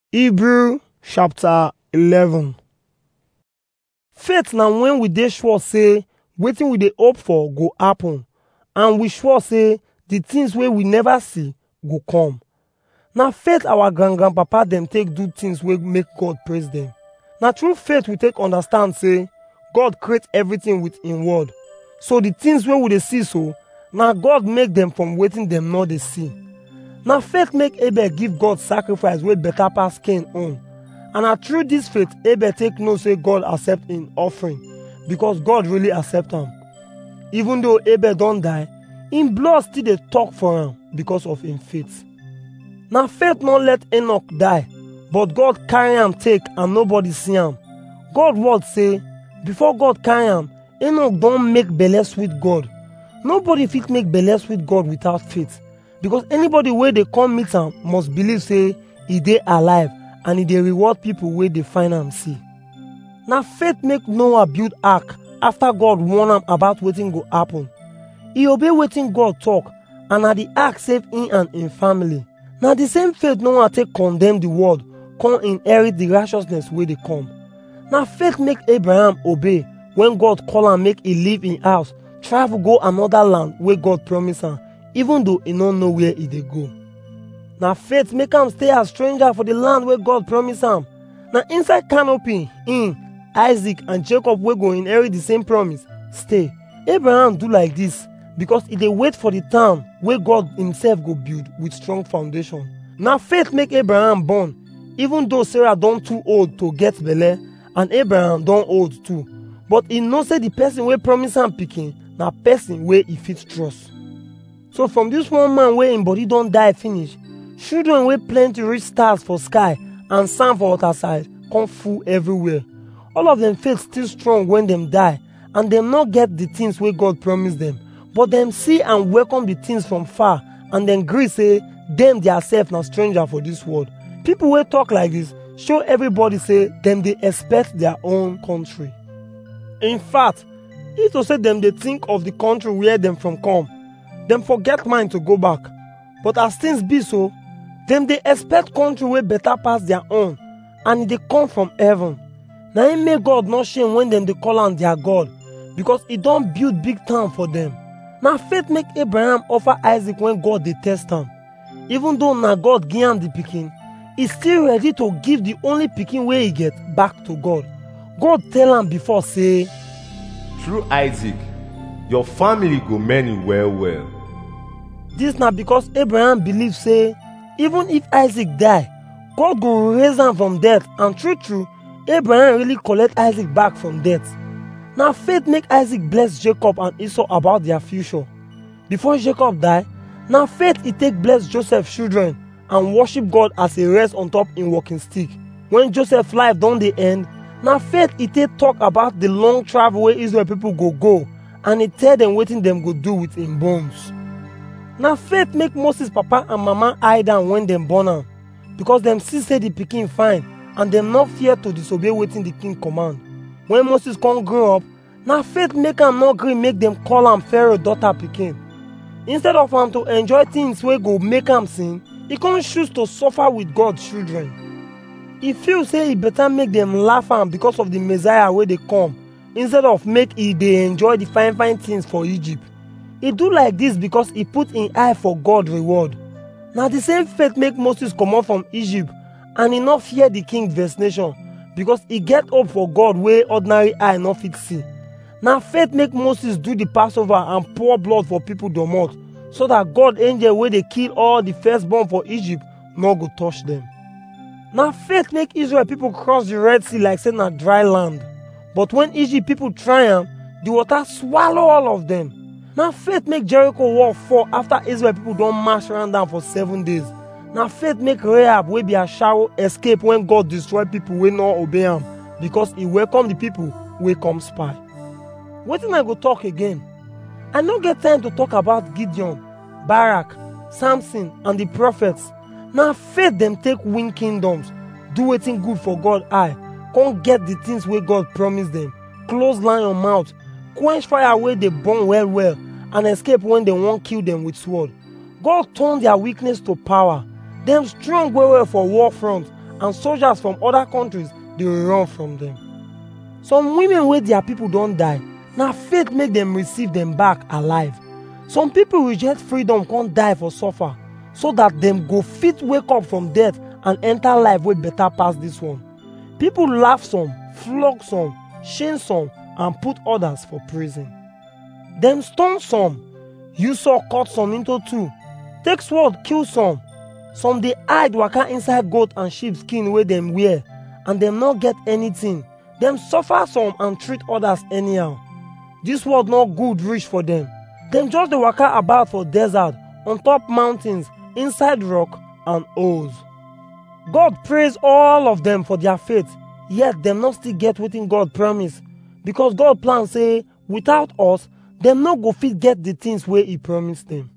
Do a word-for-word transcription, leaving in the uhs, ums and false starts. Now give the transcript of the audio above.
Hebrew chapter eleven. Faith na when we dey sure say wetin we dey hope for go happen, and we sure say the things wey we never see go come. Na faith our grand grandpapa dem take do things wey make God praise dem. Na through faith we take understand say God create everything with im word. So the things wey we dey see so, na God make dem from wetin dem no dey see. Na faith make Abel give God sacrifice wey better pass Cain own. And na through this faith Abel take know say God accept im offering, because God really accept am. Even though Abel don die, im blood still dey talk for am because of im faith. Na faith no let Enoch die, but God carry am take and nobody see am. God word say, before God carry am, Enoch don make belle sweet God. Nobody fit make belle sweet God without faith, because anybody wey dey come meet am must believe say e dey alive and e dey reward people wey dey find am see. Na faith make Noah build ark after God warn am about wetin go happen. E obey wetin God talk, and na the ark save him and im family. Na the same faith Noah take condemn the world, come inherit the righteousness wey dey come. Na faith make Abraham obey when God call am make e leave im house, travel go another land wey God promise am, even though e no know where e dey go. Na faith make am stay as stranger for the land wey God promise am. Na inside canopy im, Isaac and Jacob wey go inherit the same promise stay. Abraham do like this because e dey wait for the town wey God himself go build with strong foundation. Na faith make Abraham born, even though Sarah don too old to get belle and Abraham don old too. But e know say the person wey promise am pikin na person wey e fit trust. So from this one man wey im body don die finish, children wey plenty reach stars for sky and sand for water side come full everywhere. All of them faith still strong when dem die, and dem no get the things wey God promise dem, but dem see and welcome the things from far, and dem gree say dem theirself na stranger for this world. People wey talk like this show everybody say dem dey expect their own country. In fact, if to say dem dey think of the country where dem from come, dem forget mind to go back. But as things be so, dem dey expect country wey better pass their own, and e dey come from heaven. Na im make God no shame when dem dey call am their God, because e don build big town for dem. Na faith make Abraham offer Isaac when God dey test am. Even though na God give am the pikin, e still ready to give the only pikin wey e get back to God. God tell am before say, through Isaac, your family go many well well. This na because Abraham believe say even if Isaac die, God go raise am from death, and true true, Abraham really collect Isaac back from death. Na faith make Isaac bless Jacob and Esau about their future. Before Jacob die, na faith e take bless Joseph's children and worship God as a rest on top im walking stick. When Joseph's life don dey end, na faith e take talk about the long travel wey Israel people go go, and e tell dem wetin dem go do with im bones. Na faith make Moses papa and mama hide am when dem born am, because dem see say the pikin fine and dem no fear to disobey wetin the king command. When Moses come grow up, na faith make am no gree make dem call am Pharaoh daughter pikin. Instead of am to enjoy things wey go make am sin, e come choose to suffer with God's children. E feel say e better make dem laugh am because of the Messiah wey dey come, instead of make e dey enjoy the fine fine things for Egypt. E do like this because e put im eye for God reward. Na the same faith make Moses comot from Egypt, and e no fear the king vex nation, because e get hope for God wey ordinary eye no fit see. Na faith make Moses do the Passover and pour blood for people domot, so that God angel wey dey kill all the firstborn for Egypt no go touch them. Na faith make Israel people cross the Red Sea like say na dry land, but when Egypt people try am, the water swallow all of them. Na faith make Jericho wall fall after Israel people don march around am for seven days. Na faith make Rahab wey be Ashawo escape when God destroy people wey no obey am, because e welcome the people wey come spy. Wetin I go talk again? I no get time to talk about Gideon, Barak, Samson and the prophets. Na faith dem take win kingdoms, do wetin good for God eye, come get the things wey God promise dem, close lion mouth, quench fire wey dey burn well well, and escape when dem wan kill dem with sword. God turn their weakness to power. Dem strong well well for war front, and soldiers from other countries dey run from them. Some women wey their people don die, na faith make them receive them back alive. Some people reject freedom come die for suffer, so that them go fit wake up from death and enter life wey better pass this one. People laugh some, flog some, shame some, and put others for prison. Them stone some, use saw cut some into two, take sword kill some. Some dey hide waka inside goat and sheep skin wey them wear, and them not get anything. Them suffer some and treat others anyhow. This world not good reach for them. Them just dey waka about for desert, on top mountains, inside rock and holes. God praise all of them for their faith, yet them not still get wetin God promise, because God plan say without us, them no go fit get the things wey He promised them.